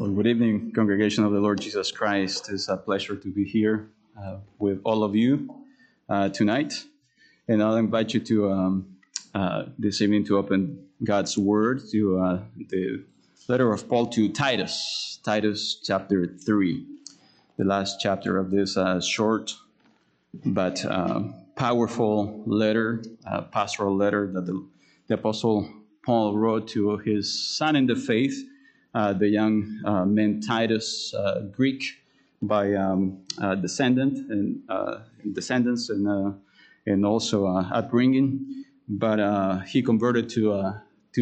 Well, good evening, congregation of the Lord Jesus Christ. It's a pleasure to be here with all of you tonight. And I'll invite you to this evening to open God's Word to the letter of Paul to Titus, Titus chapter 3, the last chapter of this short but powerful letter, pastoral letter that the Apostle Paul wrote to his son in the faith, the young man Titus, Greek by descendants and also upbringing, but he converted to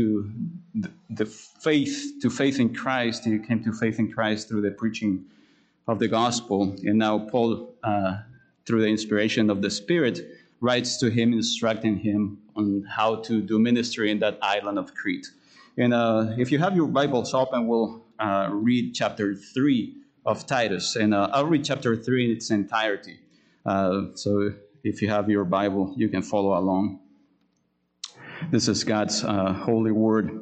the faith in Christ. He came to faith in Christ through the preaching of the gospel, and now Paul, through the inspiration of the Spirit, writes to him, instructing him on how to do ministry in that island of Crete. And if you have your Bibles open, we'll read chapter 3 of Titus. And I'll read chapter 3 in its entirety. So if you have your Bible, you can follow along. This is God's holy word.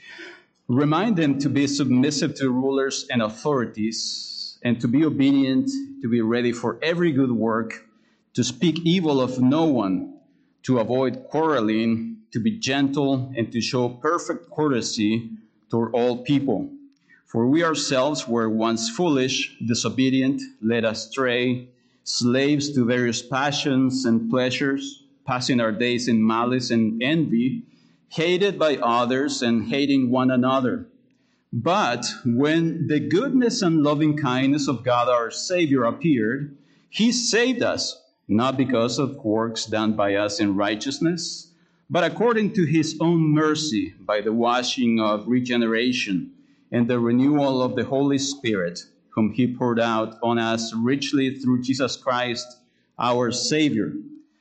Remind them to be submissive to rulers and authorities, and to be obedient, to be ready for every good work, to speak evil of no one, to avoid quarreling, to be gentle, and to show perfect courtesy toward all people. For we ourselves were once foolish, disobedient, led astray, slaves to various passions and pleasures, passing our days in malice and envy, hated by others and hating one another. But when the goodness and loving kindness of God our Savior appeared, He saved us, not because of works done by us in righteousness, but according to His own mercy, by the washing of regeneration and the renewal of the Holy Spirit, whom He poured out on us richly through Jesus Christ, our Savior,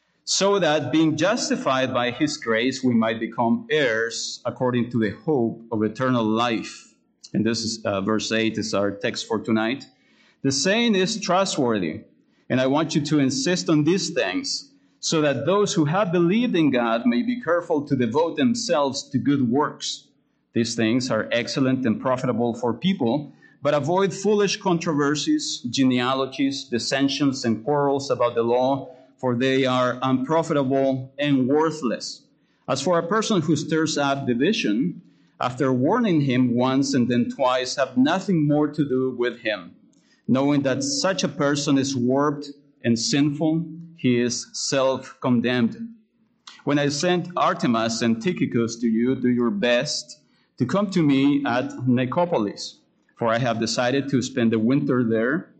so that being justified by His grace, we might become heirs according to the hope of eternal life. And this is verse 8 is our text for tonight. The saying is trustworthy, and I want you to insist on these things, so that those who have believed in God may be careful to devote themselves to good works. These things are excellent and profitable for people, but avoid foolish controversies, genealogies, dissensions, and quarrels about the law, for they are unprofitable and worthless. As for a person who stirs up division, after warning him once and then twice, have nothing more to do with him, knowing that such a person is warped and sinful. He is self-condemned. When I sent Artemas and Tychicus to you, do your best to come to me at Nicopolis, for I have decided to spend the winter there.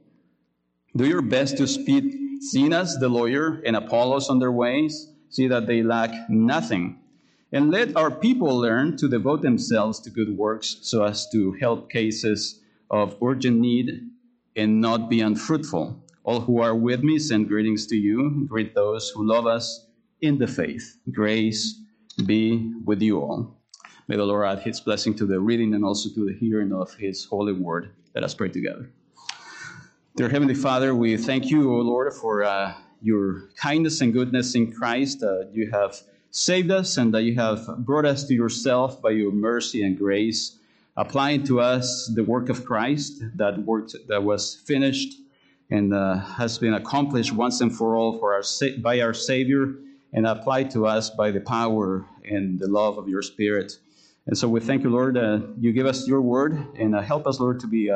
Do your best to speed Zenas the lawyer and Apollos on their ways, see that they lack nothing. And let our people learn to devote themselves to good works, so as to help cases of urgent need and not be unfruitful. All who are with me send greetings to you. Greet those who love us in the faith. Grace be with you all. May the Lord add His blessing to the reading and also to the hearing of His holy word. Let us pray together. Dear Heavenly Father, we thank you, O Lord, for your kindness and goodness in Christ. You have saved us and that you have brought us to yourself by your mercy and grace, applying to us the work of Christ, that work that was finished and has been accomplished once and for all by our Savior, and applied to us by the power and the love of your Spirit. And so we thank you, Lord, you give us your word, and help us, Lord, to be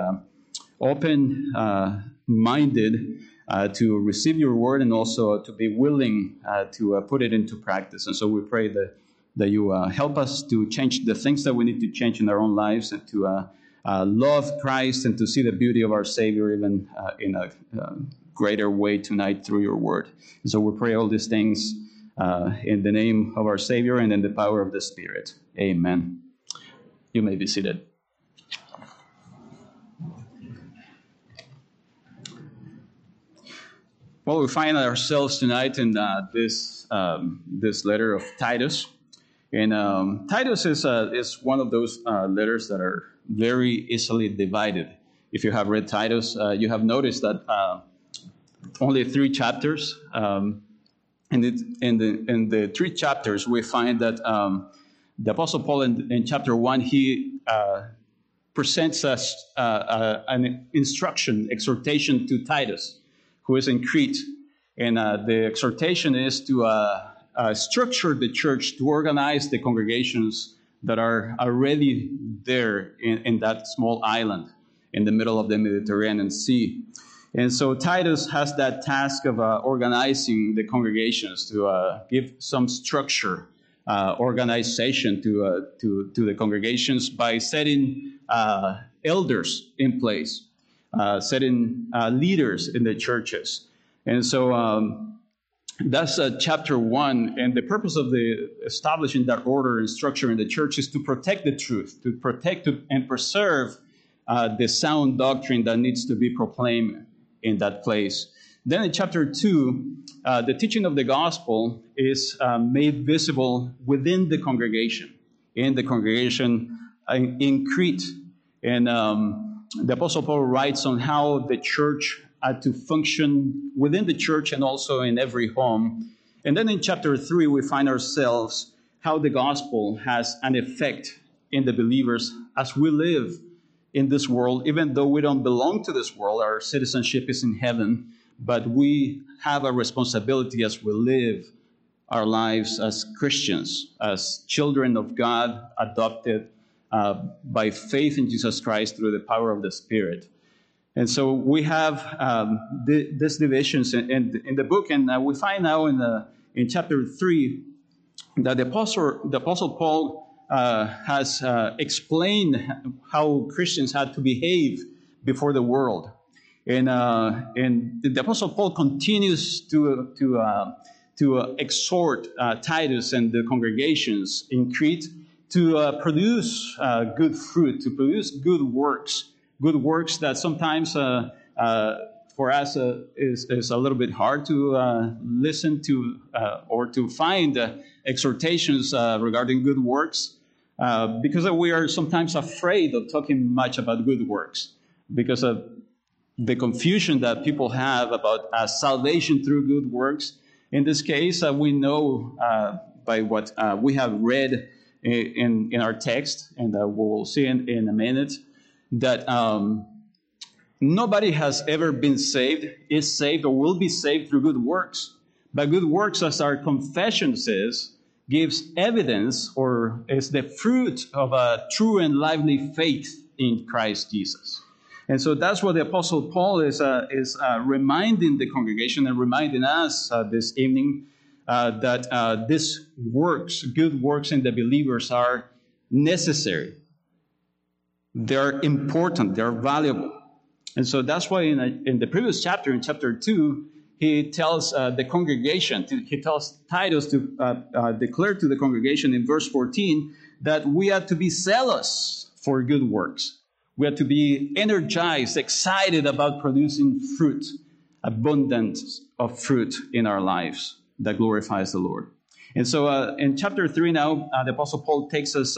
open-minded to receive your word, and also to be willing to put it into practice. And so we pray that you help us to change the things that we need to change in our own lives, and to love Christ and to see the beauty of our Savior even in a greater way tonight through your word. And so we pray all these things in the name of our Savior and in the power of the Spirit. Amen. You may be seated. Well, we find ourselves tonight in this letter of Titus. And Titus is one of those letters that are very easily divided. If you have read Titus, you have noticed that only 3 chapters. In the 3 chapters, we find that the Apostle Paul in chapter 1, he presents us an instruction, exhortation to Titus, who is in Crete. And the exhortation is to structure the church, to organize the congregations that are already there in that small island in the middle of the Mediterranean Sea. And so Titus has that task of organizing the congregations, to give some structure, organization to the congregations by setting elders in place, setting leaders in the churches. And so that's chapter 1. And the purpose of the establishing that order and structure in the church is to protect the truth, to protect and preserve the sound doctrine that needs to be proclaimed in that place. Then in chapter 2, the teaching of the gospel is made visible within the congregation, in the congregation in Crete. And the Apostle Paul writes on how the church had to function within the church and also in every home. And then in chapter 3, we find ourselves how the gospel has an effect in the believers as we live in this world. Even though we don't belong to this world, our citizenship is in heaven, but we have a responsibility as we live our lives as Christians, as children of God, adopted by faith in Jesus Christ through the power of the Spirit. And so we have these divisions in the book, and we find now in chapter 3 that the Apostle Paul has explained how Christians had to behave before the world. And the Apostle Paul continues to exhort Titus and the congregations in Crete to produce good fruit, to produce good works that sometimes for us is a little bit hard to listen to or to find exhortations regarding good works, because we are sometimes afraid of talking much about good works because of the confusion that people have about salvation through good works. In this case, we know by what we have read in our text, and we'll see in a minute, that nobody has ever been saved, is saved, or will be saved through good works. But good works, as our confession says, gives evidence or is the fruit of a true and lively faith in Christ Jesus. And so that's what the Apostle Paul is reminding the congregation and reminding us this evening, that these works, good works in the believers, are necessary. They're important. They're valuable. And so that's why in the previous chapter, in chapter 2, he tells the congregation, he tells Titus to declare to the congregation in verse 14 that we are to be zealous for good works. We are to be energized, excited about producing fruit, abundance of fruit in our lives that glorifies the Lord. And so in chapter 3 now, the Apostle Paul takes us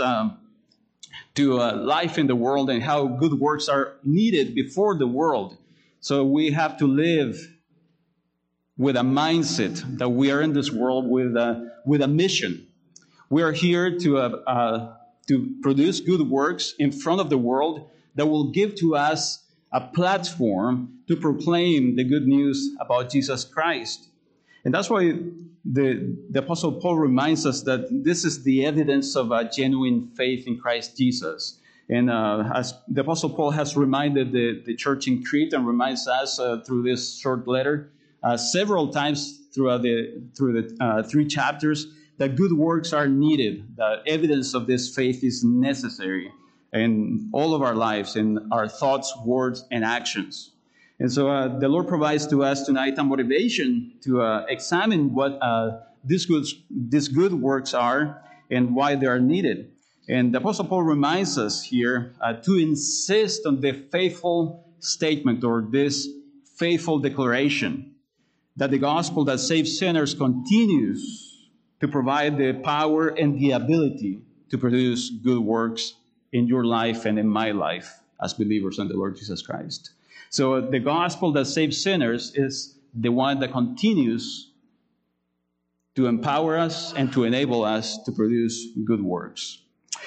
to life in the world and how good works are needed before the world. So we have to live with a mindset that we are in this world with a mission. We are here to produce good works in front of the world that will give to us a platform to proclaim the good news about Jesus Christ. And that's why the Apostle Paul reminds us that this is the evidence of a genuine faith in Christ Jesus. And as the Apostle Paul has reminded the church in Crete and reminds us through this short letter several times through the 3 chapters, that good works are needed. The evidence of this faith is necessary in all of our lives, in our thoughts, words, and actions. And so the Lord provides to us tonight a motivation to examine what these good works are and why they are needed. And the Apostle Paul reminds us here to insist on the faithful statement, or this faithful declaration, that the gospel that saves sinners continues to provide the power and the ability to produce good works in your life and in my life as believers in the Lord Jesus Christ. So the gospel that saves sinners is the one that continues to empower us and to enable us to produce good works.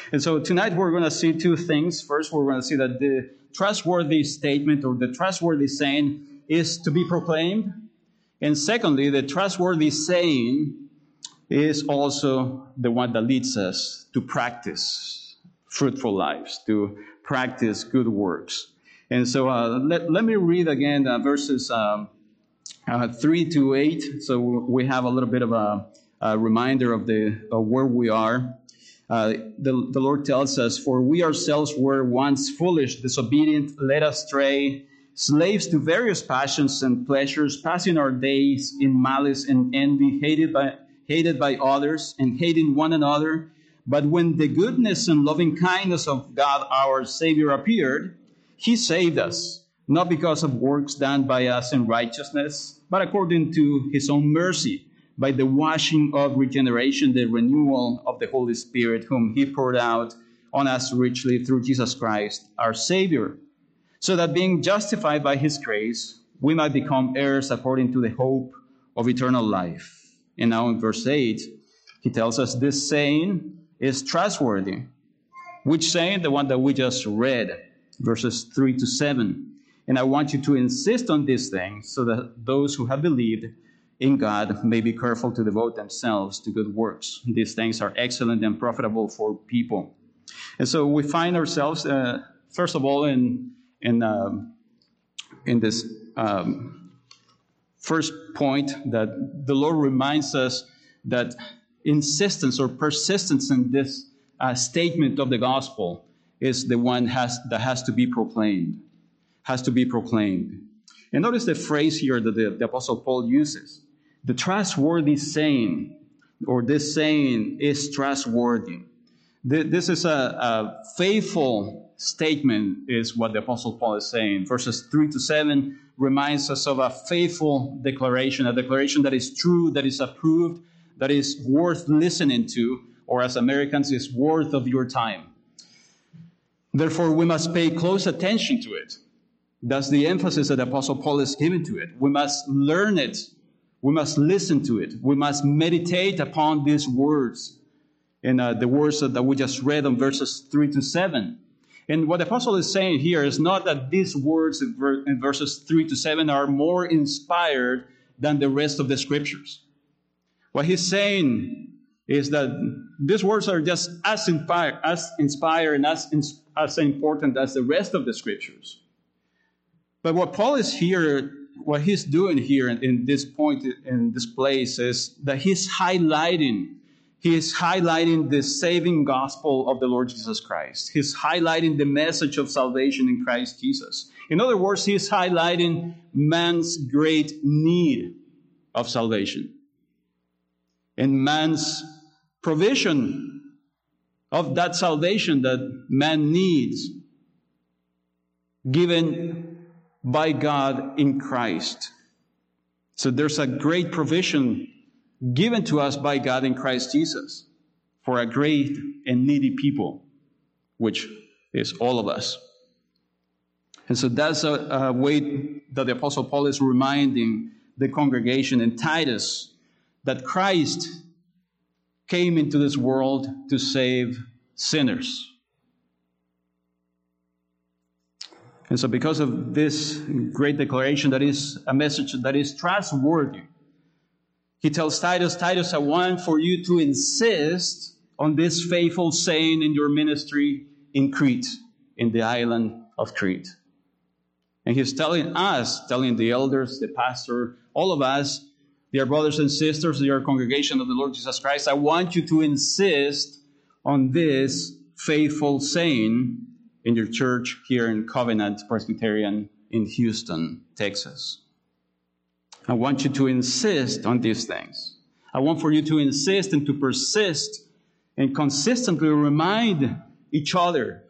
And so tonight we're going to see two things. First, we're going to see that the trustworthy statement or the trustworthy saying is to be proclaimed. And secondly, the trustworthy saying is also the one that leads us to practice fruitful lives, to practice good works. And so let me read again verses 3 to 8. So we have a little bit of a reminder of where we are. The Lord tells us, "For we ourselves were once foolish, disobedient, led astray, slaves to various passions and pleasures, passing our days in malice and envy, hated by others, and hating one another. But when the goodness and loving kindness of God our Savior appeared, He saved us, not because of works done by us in righteousness, but according to His own mercy, by the washing of regeneration, the renewal of the Holy Spirit, whom He poured out on us richly through Jesus Christ, our Savior, so that being justified by His grace, we might become heirs according to the hope of eternal life." And now in verse 8, he tells us this saying is trustworthy. Which saying? The one that we just read, verses 3 to 7. And I want you to insist on these things so that those who have believed in God may be careful to devote themselves to good works. These things are excellent and profitable for people. And so we find ourselves, first of all, in this first point, that the Lord reminds us that insistence or persistence in this statement of the gospel is the one that has to be proclaimed. Has to be proclaimed. And notice the phrase here that the Apostle Paul uses. The trustworthy saying, or this saying is trustworthy. This is a faithful statement, is what the Apostle Paul is saying. Verses 3 to 7 reminds us of a faithful declaration, a declaration that is true, that is approved, that is worth listening to, or as Americans, is worth of your time. Therefore, we must pay close attention to it. That's the emphasis that the Apostle Paul is giving to it. We must learn it. We must listen to it. We must meditate upon these words. And the words that we just read on verses 3 to 7. And what the Apostle is saying here is not that these words in verses 3 to 7 are more inspired than the rest of the Scriptures. What he's saying is that these words are just as inspired and as important as the rest of the Scriptures. But what Paul is here, what he's doing here in this point, in this place, is that he's highlighting the saving gospel of the Lord Jesus Christ. He's highlighting the message of salvation in Christ Jesus. In other words, he's highlighting man's great need of salvation and man's provision of that salvation that man needs, given by God in Christ. So there's a great provision given to us by God in Christ Jesus for a great and needy people, which is all of us. And so that's a way that the Apostle Paul is reminding the congregation in Titus that Christ came into this world to save sinners. And so because of this great declaration, that is a message that is trustworthy, he tells Titus, I want for you to insist on this faithful saying in your ministry in Crete, in the island of Crete. And he's telling the elders, the pastor, all of us, dear brothers and sisters, dear congregation of the Lord Jesus Christ, I want you to insist on this faithful saying in your church here in Covenant Presbyterian in Houston, Texas. I want you to insist on these things. I want for you to insist and to persist and consistently remind each other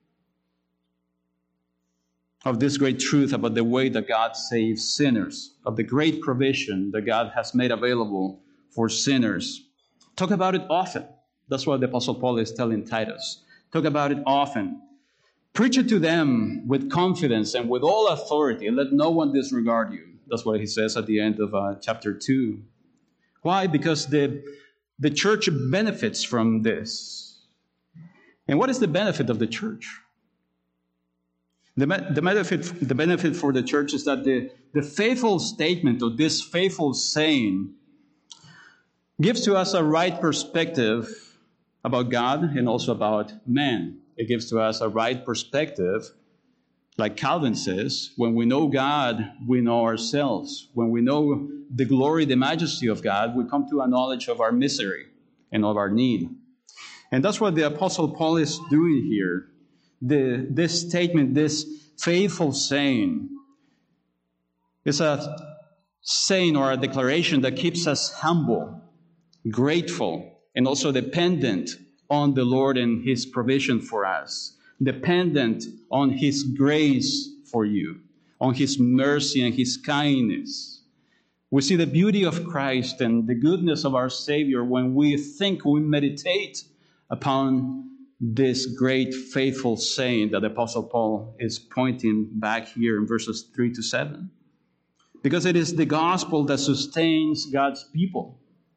of this great truth about the way that God saves sinners, of the great provision that God has made available for sinners. Talk about it often. That's what the Apostle Paul is telling Titus. Talk about it often. Preach it to them with confidence and with all authority, and let no one disregard you. That's what he says at the end of chapter 2. Why? Because the church benefits from this. And what is the benefit of the church? The benefit for the church is that the faithful statement, or this faithful saying, gives to us a right perspective about God and also about man. It gives to us a right perspective, like Calvin says, when we know God, we know ourselves. When we know the glory, the majesty of God, we come to a knowledge of our misery and of our need. And that's what the Apostle Paul is doing here. This statement, this faithful saying, is a saying or a declaration that keeps us humble, grateful, and also dependent on the Lord and His provision for us, dependent on His grace for you, on His mercy and His kindness. We see the beauty of Christ and the goodness of our Savior when we think, we meditate upon this great faithful saying that the Apostle Paul is pointing back here in verses 3 to 7. Because it is the gospel that sustains God's people.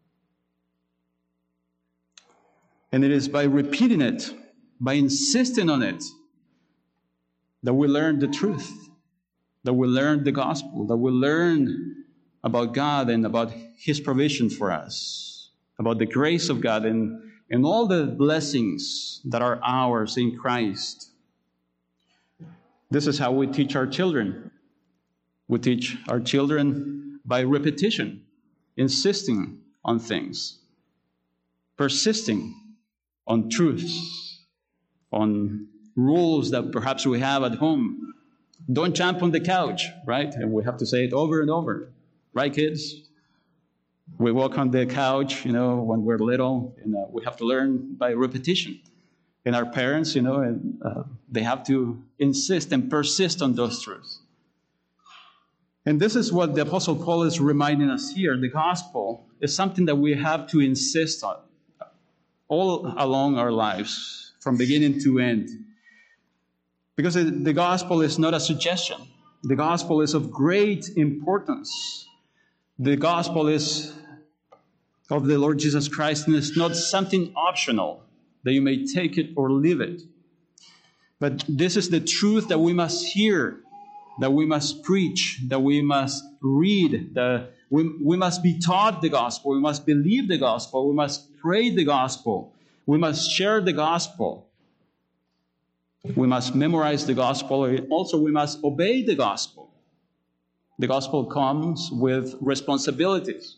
And it is by repeating it, by insisting on it, that we learn the truth, that we learn the gospel, that we learn about God and about His provision for us, about the grace of God and all the blessings that are ours in Christ. This is how we teach our children. We teach our children by repetition, insisting on things, persisting on truths, on rules that perhaps we have at home. Don't jump on the couch, right? And we have to say it over and over. Right, kids? We walk on the couch, when we're little, and we have to learn by repetition. And our parents, they have to insist and persist on those truths. And this is what the Apostle Paul is reminding us here. The gospel is something that we have to insist on all along our lives, from beginning to end. Because the gospel is not a suggestion. The gospel is of great importance. The gospel is of the Lord Jesus Christ, and it's not something optional that you may take it or leave it. But this is the truth that we must hear, that we must preach, that we must read, that we must be taught the gospel, we must believe the gospel, we must pray the gospel, we must share the gospel, we must memorize the gospel, and also we must obey the gospel. The gospel comes with responsibilities.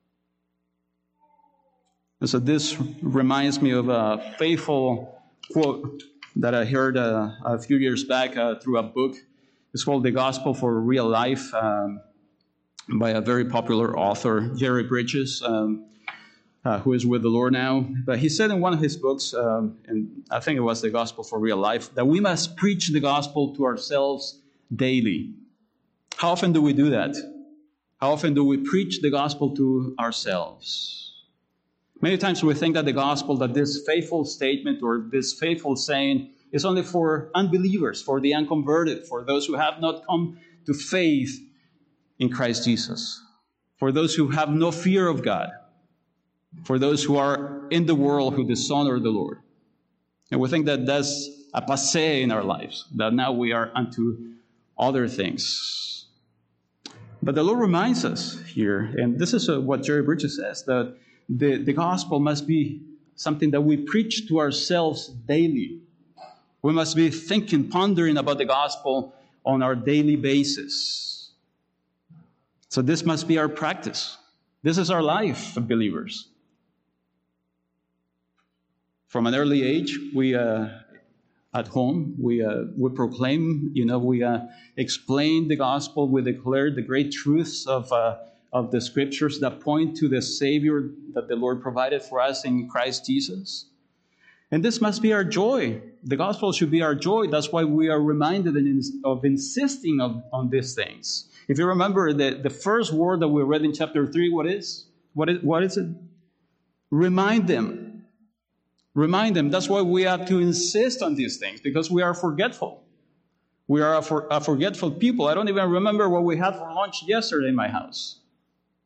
And so this reminds me of a faithful quote that I heard a few years back through a book. It's called The Gospel for Real Life by a very popular author, Jerry Bridges, who is with the Lord now. But he said in one of his books, and I think it was The Gospel for Real Life, that we must preach the gospel to ourselves daily. How often do we do that? How often do we preach the gospel to ourselves? Many times we think that the gospel, that this faithful statement or this faithful saying is only for unbelievers, for the unconverted, for those who have not come to faith in Christ Jesus, for those who have no fear of God, for those who are in the world who dishonor the Lord. And we think that that's a passé in our lives, that now we are unto other things. But the Lord reminds us here, and this is what Jerry Bridges says, that the gospel must be something that we preach to ourselves daily. We must be thinking, pondering about the gospel on our daily basis. So this must be our practice. This is our life of believers. From an early age, we at home, we proclaim, we explain the gospel, we declare the great truths of the scriptures that point to the Savior that the Lord provided for us in Christ Jesus. And this must be our joy. The gospel should be our joy. That's why we are reminded of insisting on these things. If you remember the first word that we read in chapter 3, what is it? Remind them. Remind them. That's why we have to insist on these things, because we are forgetful. We are a forgetful people. I don't even remember what we had for lunch yesterday in my house.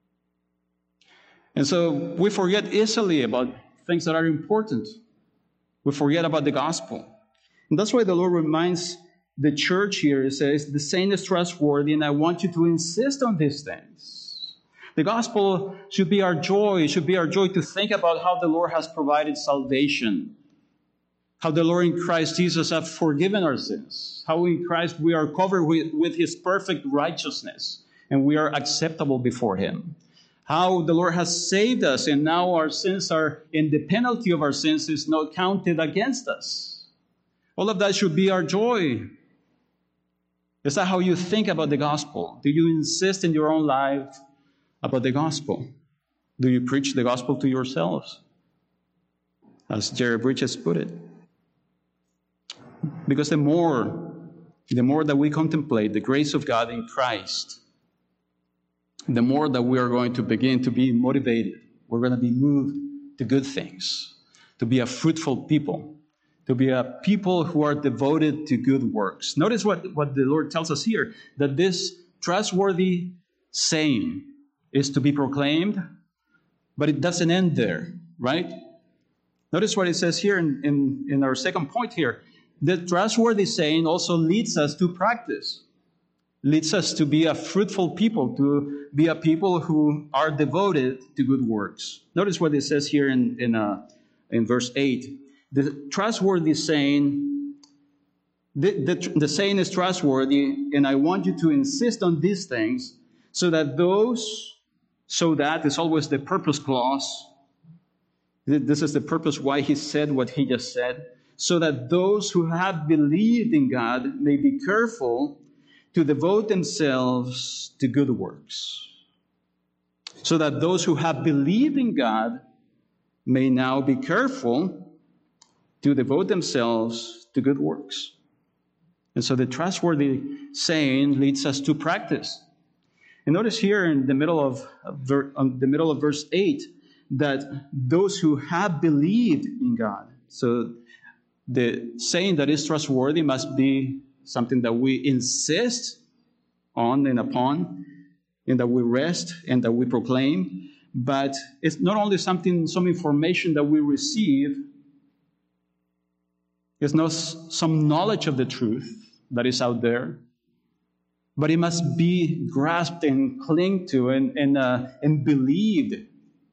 And so we forget easily about things that are important. We forget about the gospel. And that's why the Lord reminds the church here. It says, the saint is trustworthy, and I want you to insist on these things. The gospel should be our joy. It should be our joy to think about how the Lord has provided salvation, how the Lord in Christ Jesus has forgiven our sins, how in Christ we are covered with His perfect righteousness, and we are acceptable before Him. How the Lord has saved us, and now our sins are, and the penalty of our sins is not counted against us. All of that should be our joy. Is that how you think about the gospel? Do you insist in your own life about the gospel? Do you preach the gospel to yourselves? As Jerry Bridges put it. Because the more that we contemplate the grace of God in Christ, the more that we are going to begin to be motivated. We're going to be moved to good things, to be a fruitful people, to be a people who are devoted to good works. Notice what the Lord tells us here, that this trustworthy saying is to be proclaimed, but it doesn't end there, right? Notice what it says here in our second point here. The trustworthy saying also leads us to practice, leads us to be a fruitful people, to be a people who are devoted to good works. Notice what it says here in verse 8. The trustworthy saying, the saying is trustworthy, and I want you to insist on these things, so that is always the purpose clause. This is the purpose why he said what he just said, so that those who have believed in God may be careful to devote themselves to good works. So that those who have believed in God may now be careful to devote themselves to good works. And so the trustworthy saying leads us to practice. And notice here in the middle of verse 8 that those who have believed in God. So the saying that is trustworthy must be something that we insist on and upon, and that we rest and that we proclaim. But it's not only some information that we receive. It's not some knowledge of the truth that is out there, but it must be grasped and clung to and believed.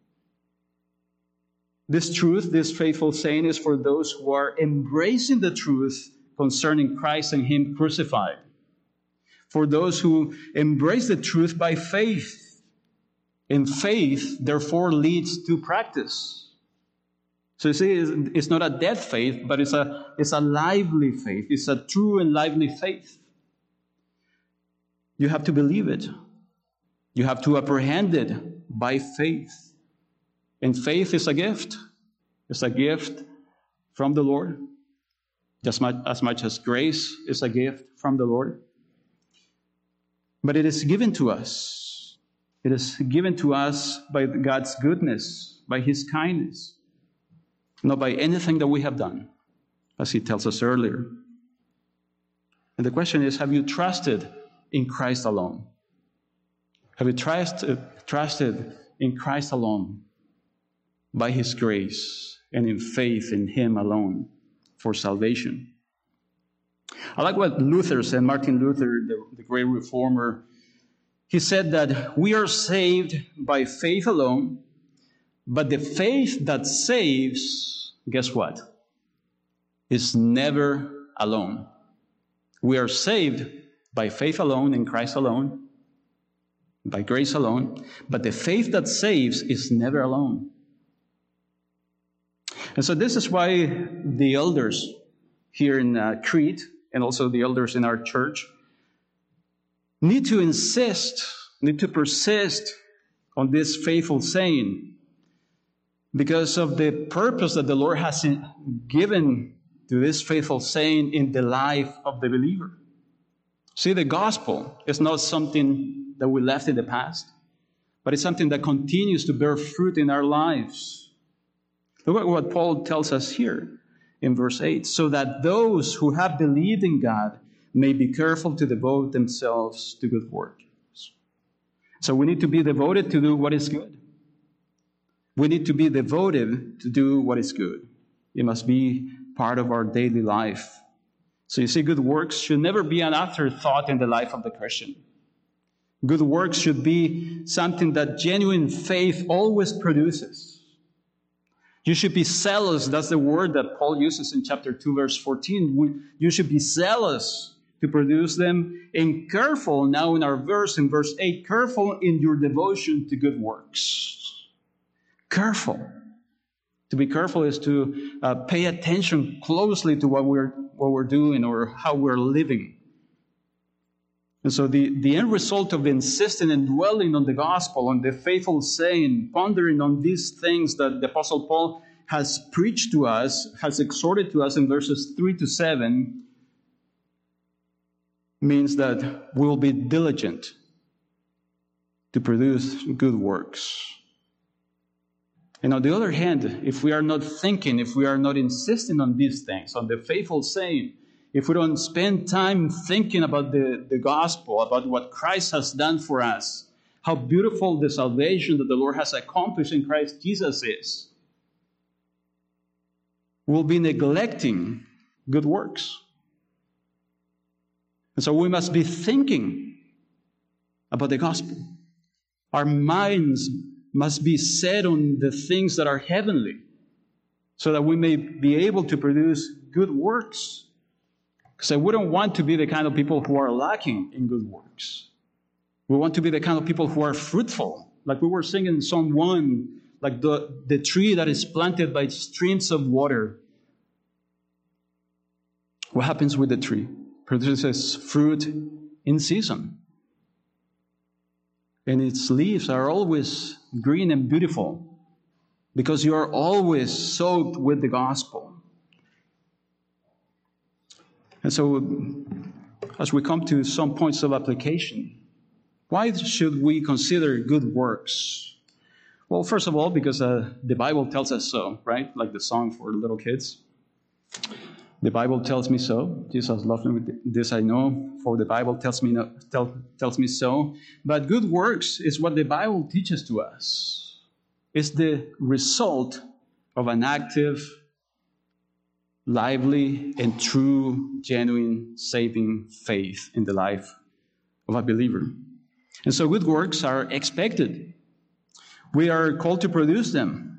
This truth, this faithful saying, is for those who are embracing the truth concerning Christ and Him crucified. For those who embrace the truth by faith. And faith, therefore, leads to practice. So you see, it's not a dead faith, but it's a lively faith. It's a true and lively faith. You have to believe it. You have to apprehend it by faith. And faith is a gift. It's a gift from the Lord. Just as much as grace is a gift from the Lord. But it is given to us. It is given to us by God's goodness, by His kindness. Not by anything that we have done, as He tells us earlier. And the question is, have you trusted in Christ alone? Have you trusted in Christ alone by His grace and in faith in Him alone for salvation? I like what Luther said, Martin Luther, the great reformer. He said that we are saved by faith alone, but the faith that saves, guess what? Is never alone. We are saved by faith alone, in Christ alone, by grace alone, but the faith that saves is never alone. And so this is why the elders here in Crete, and also the elders in our church, need to persist on this faithful saying, because of the purpose that the Lord has given to this faithful saying in the life of the believer. See, the gospel is not something that we left in the past, but it's something that continues to bear fruit in our lives. Look at what Paul tells us here in verse 8. So that those who have believed in God may be careful to devote themselves to good works. So we need to be devoted to do what is good. We need to be devoted to do what is good. It must be part of our daily life. So you see, good works should never be an afterthought in the life of the Christian. Good works should be something that genuine faith always produces. You should be zealous. That's the word that Paul uses in chapter 2, verse 14. You should be zealous to produce them, and careful, now in our verse, in verse 8, careful in your devotion to good works. Careful. To be careful is to pay attention closely to what we're doing or how we're living. And so the end result of insisting and dwelling on the gospel, on the faithful saying, pondering on these things that the Apostle Paul has preached to us, has exhorted to us in verses 3 to 7, means that we'll be diligent to produce good works. And on the other hand, if we are not thinking, if we are not insisting on these things, on the faithful saying, if we don't spend time thinking about the gospel, about what Christ has done for us, how beautiful the salvation that the Lord has accomplished in Christ Jesus is, we'll be neglecting good works. And so we must be thinking about the gospel. Our minds must be set on the things that are heavenly, so that we may be able to produce good works. Because we don't want to be the kind of people who are lacking in good works. We want to be the kind of people who are fruitful. Like we were singing in Psalm 1, like the tree that is planted by streams of water. What happens with the tree? Produces fruit in season. And its leaves are always green and beautiful because you are always soaked with the gospel. And so, as we come to some points of application, why should we consider good works? Well, first of all, because the Bible tells us so, right? Like the song for little kids. The Bible tells me so. Jesus loved me with this I know, for the Bible tells me so. But good works is what the Bible teaches to us. It's the result of an active, lively, and true, genuine, saving faith in the life of a believer. And so good works are expected. We are called to produce them.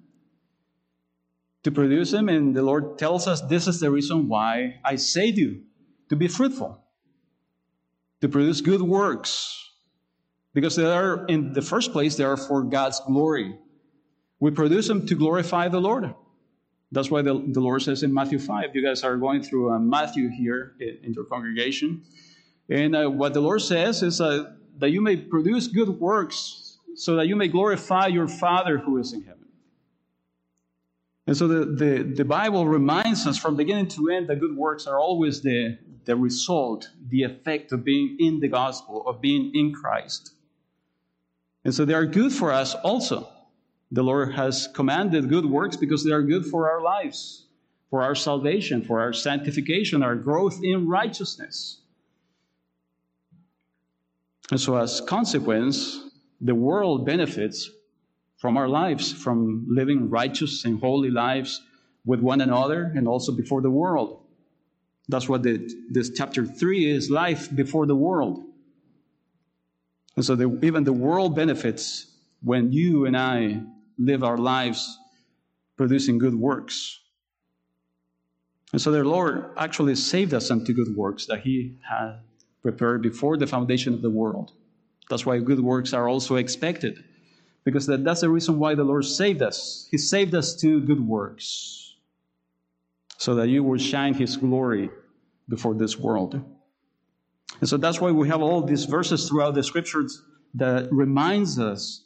And the Lord tells us this is the reason why I say to you, to be fruitful, to produce good works, because they are, in the first place, they are for God's glory. We produce them to glorify the Lord. That's why the Lord says in Matthew 5, you guys are going through Matthew here in your congregation, and what the Lord says is that you may produce good works so that you may glorify your Father who is in heaven. And so the Bible reminds us from beginning to end that good works are always the result, the effect of being in the gospel, of being in Christ. And so they are good for us also. The Lord has commanded good works because they are good for our lives, for our salvation, for our sanctification, our growth in righteousness. And so as consequence, the world benefits from our lives, from living righteous and holy lives with one another and also before the world. That's what this chapter 3 is, life before the world. And so even the world benefits when you and I live our lives producing good works. And so the Lord actually saved us unto good works that He had prepared before the foundation of the world. That's why good works are also expected. Because that's the reason why the Lord saved us. He saved us to good works, so that you will shine His glory before this world. And so that's why we have all these verses throughout the Scriptures that reminding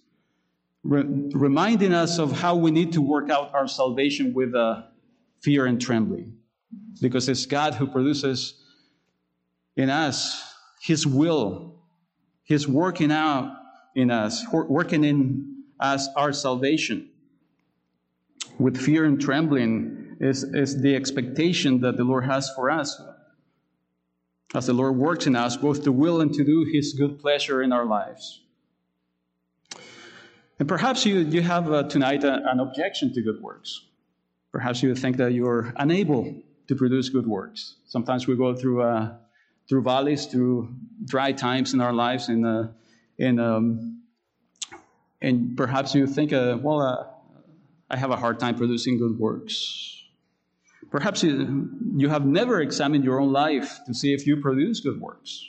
us of how we need to work out our salvation with fear and trembling. Because it's God who produces in us His will. He's working out in us, working in us our salvation. With fear and trembling is the expectation that the Lord has for us. As the Lord works in us, both to will and to do His good pleasure in our lives. And perhaps you have tonight an objection to good works. Perhaps you think that you're unable to produce good works. Sometimes we go through valleys, through dry times in our lives, and perhaps you think, I have a hard time producing good works. Perhaps you have never examined your own life to see if you produce good works.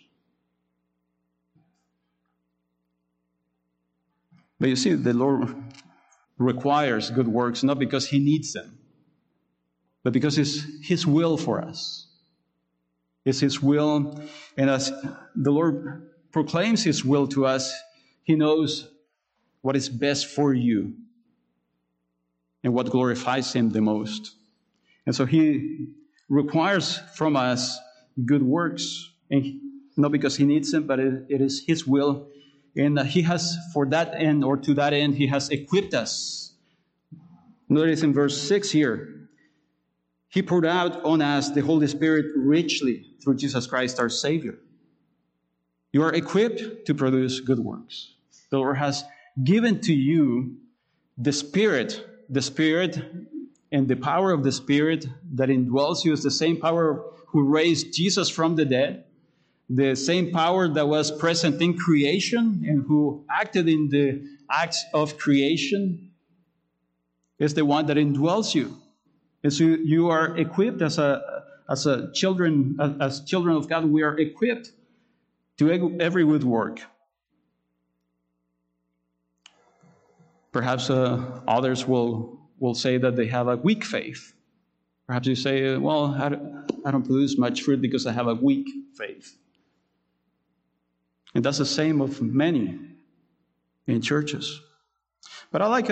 But you see, the Lord requires good works not because He needs them, but because it's His will for us. It's His will, and as the Lord proclaims His will to us, He knows what is best for you and what glorifies Him the most. And so He requires from us good works, and not because He needs them, but it is His will. And He has, for that end, or to that end, He has equipped us. Notice in verse 6 here, He poured out on us the Holy Spirit richly through Jesus Christ our Savior. You are equipped to produce good works. The Lord has given to you the Spirit and the power of the Spirit that indwells you is the same power who raised Jesus from the dead, the same power that was present in creation and who acted in the acts of creation is the one that indwells you. And so you are equipped as children of God. We are equipped to every good work. Perhaps others will say that they have a weak faith. Perhaps you say, well, I don't produce much fruit because I have a weak faith. And that's the same of many in churches. But I like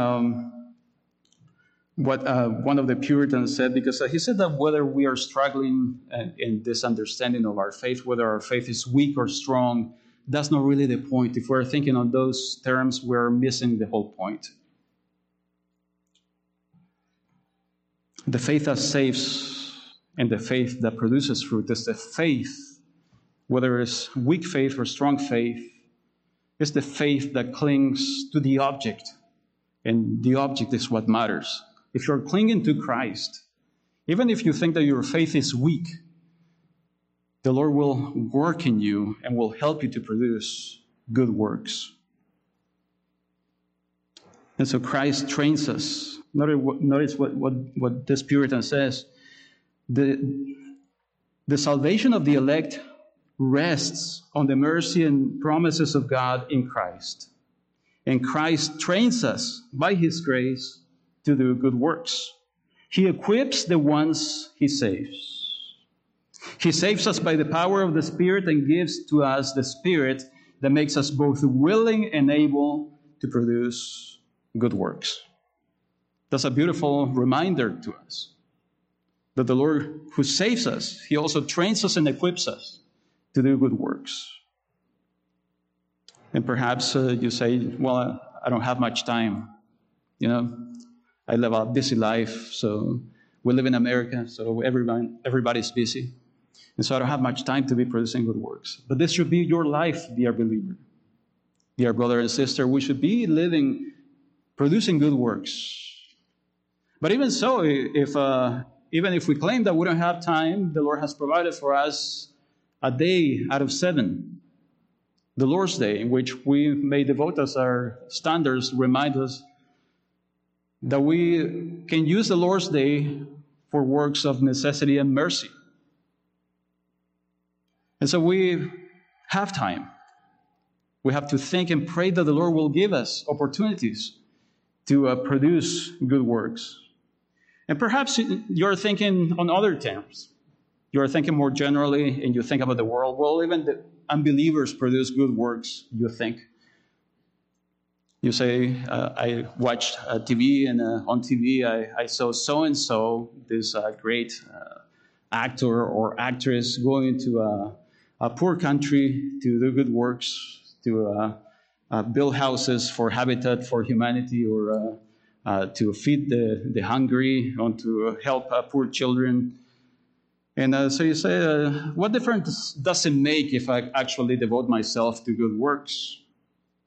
what one of the Puritans said, because he said that whether we are struggling in this understanding of our faith, whether our faith is weak or strong, that's not really the point. If we're thinking on those terms, we're missing the whole point. The faith that saves and the faith that produces fruit is the faith, whether it's weak faith or strong faith, is the faith that clings to the object. And the object is what matters. If you're clinging to Christ, even if you think that your faith is weak, the Lord will work in you and will help you to produce good works. And so Christ trains us. Notice what this Puritan says. The salvation of the elect rests on the mercy and promises of God in Christ. And Christ trains us by His grace to do good works. He equips the ones He saves. He saves us by the power of the Spirit and gives to us the Spirit that makes us both willing and able to produce good works. That's a beautiful reminder to us that the Lord who saves us, He also trains us and equips us to do good works. And perhaps you say, well, I don't have much time. I live a busy life, so we live in America, so everybody's busy. And so I don't have much time to be producing good works. But this should be your life, dear believer. Dear brother and sister, we should be producing good works. But even so, even if we claim that we don't have time, the Lord has provided for us a day out of 7, the Lord's Day, in which we may devote as our standards, remind us that we can use the Lord's Day for works of necessity and mercy. And so we have time. We have to think and pray that the Lord will give us opportunities to produce good works. And perhaps you're thinking on other terms. You're thinking more generally, and you think about the world. Well, even the unbelievers produce good works, you think. You say, I watched TV, and on TV I saw so-and-so, this great actor or actress, going to a poor country to do good works, to build houses for Habitat for Humanity, or to feed the hungry, or to help poor children. And so you say, what difference does it make if I actually devote myself to good works?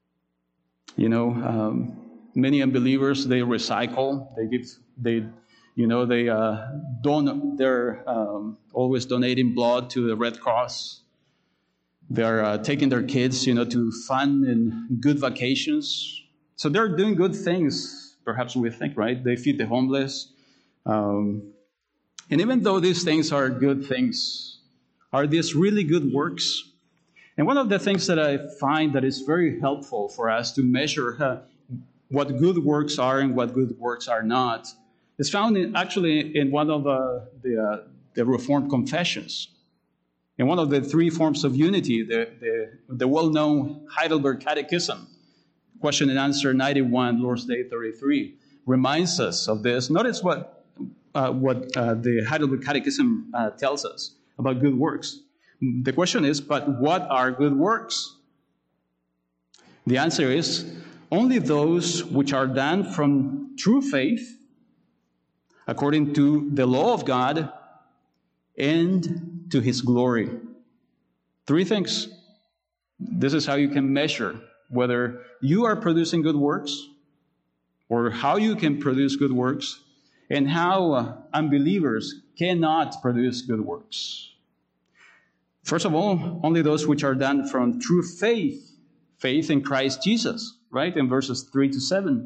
Many unbelievers, they recycle, They're always donating blood to the Red Cross. They're taking their kids, to fun and good vacations. So they're doing good things, perhaps we think, right? They feed the homeless. And even though these things are good things, are these really good works? And one of the things that I find that is very helpful for us to measure what good works are and what good works are not is found in one of the Reformed confessions. In one of the three forms of unity, the well-known Heidelberg Catechism, question and answer 91, Lord's Day 33, reminds us of this. Notice what the Heidelberg Catechism tells us about good works. The question is, but what are good works? The answer is, only those which are done from true faith, according to the law of God, and to His glory. Three things. This is how you can measure whether you are producing good works, or how you can produce good works, and how unbelievers cannot produce good works. First of all, only those which are done from true faith, faith in Christ Jesus, right? In verses 3 to 7.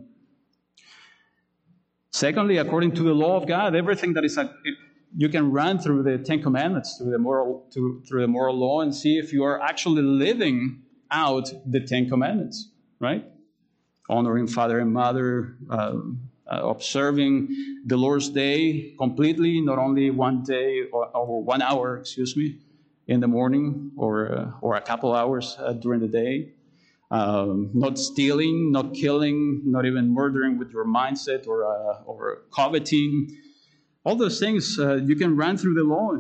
Secondly, according to the law of God, everything that is you can run through the Ten Commandments, through the moral law, and see if you are actually living out the Ten Commandments, right? Honoring father and mother, observing the Lord's Day completely, not only one day or 1 hour, in the morning or a couple hours during the day. Not stealing, not killing, not even murdering with your mindset or coveting. All those things you can run through the law.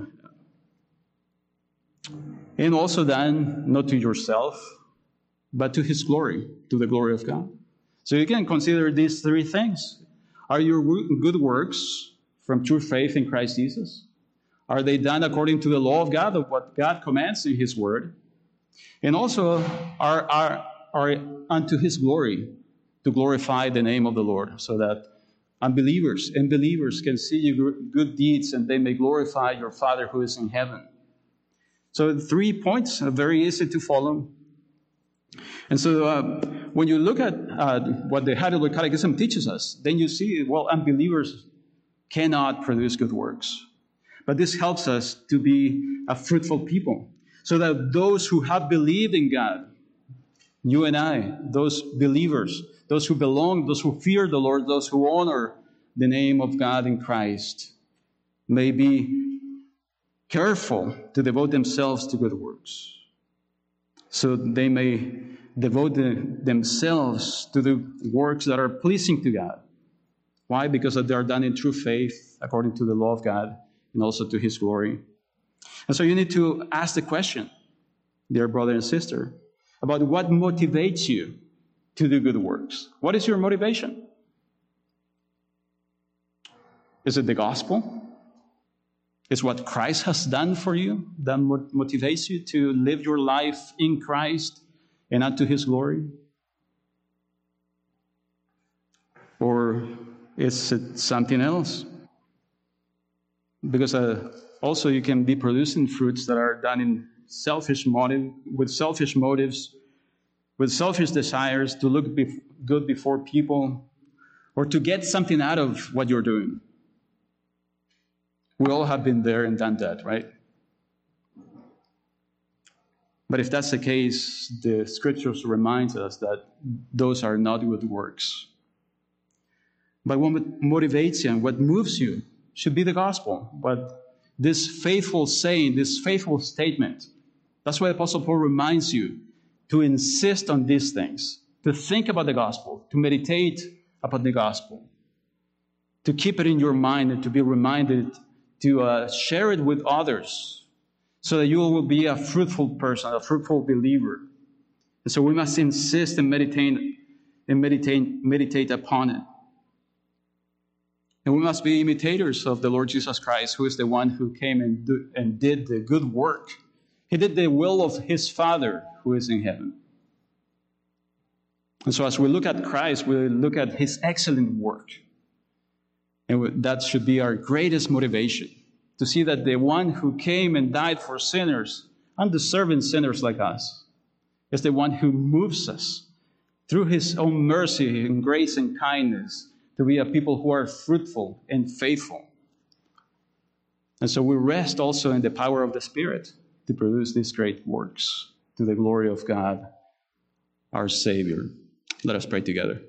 And also then, not to yourself, but to His glory, to the glory of God. So you can consider these three things. Are your good works from true faith in Christ Jesus? Are they done according to the law of God, of what God commands in His Word? And also, are unto His glory, to glorify the name of the Lord, so that unbelievers and believers can see your good deeds and they may glorify your Father who is in heaven. So 3 points are very easy to follow. And so when you look at what the Heidelberg Catechism teaches us, then you see, well, unbelievers cannot produce good works. But this helps us to be a fruitful people, so that those who have believed in God, you and I, those believers, those who belong, those who fear the Lord, those who honor the name of God in Christ, may be careful to devote themselves to good works. So they may devote themselves to the works that are pleasing to God. Why? Because they are done in true faith, according to the law of God, and also to His glory. And so you need to ask the question, dear brother and sister, about what motivates you to do good works. What is your motivation? Is it the gospel? Is what Christ has done for you that motivates you to live your life in Christ and unto His glory? Or is it something else? Because also you can be producing fruits that are done in with selfish motives, with selfish desires to look good before people, or to get something out of what you're doing. We all have been there and done that, right? But if that's the case, the Scriptures remind us that those are not good works. But what motivates you and what moves you should be the gospel. But this faithful saying, this faithful statement, that's why Apostle Paul reminds you to insist on these things, to think about the gospel, to meditate upon the gospel, to keep it in your mind and to be reminded to share it with others so that you will be a fruitful person, a fruitful believer. And so we must insist and meditate upon it. And we must be imitators of the Lord Jesus Christ, who is the one who came and did the good work. He did the will of His Father who is in heaven. And so as we look at Christ, we look at His excellent work. And that should be our greatest motivation, to see that the one who came and died for sinners, undeserving sinners like us, is the one who moves us through his own mercy and grace and kindness to be a people who are fruitful and faithful. And so we rest also in the power of the Spirit to produce these great works to the glory of God, our Savior. Let us pray together.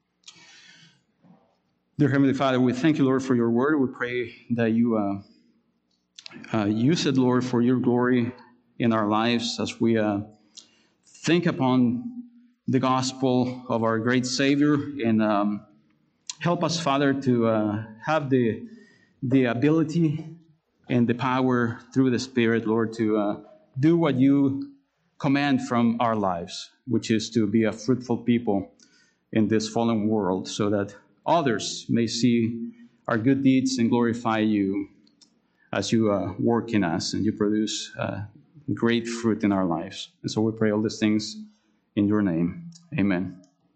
Dear Heavenly Father, we thank you, Lord, for your word. We pray that you use it, Lord, for your glory in our lives as we think upon the gospel of our great Savior, and help us, Father, to have the ability and the power through the Spirit, Lord, to do what you command from our lives, which is to be a fruitful people in this fallen world, so that others may see our good deeds and glorify you as you work in us and you produce great fruit in our lives. And so we pray all these things in your name. Amen.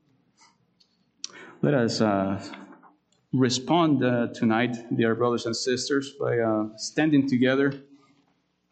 Let us respond tonight, dear brothers and sisters, by standing together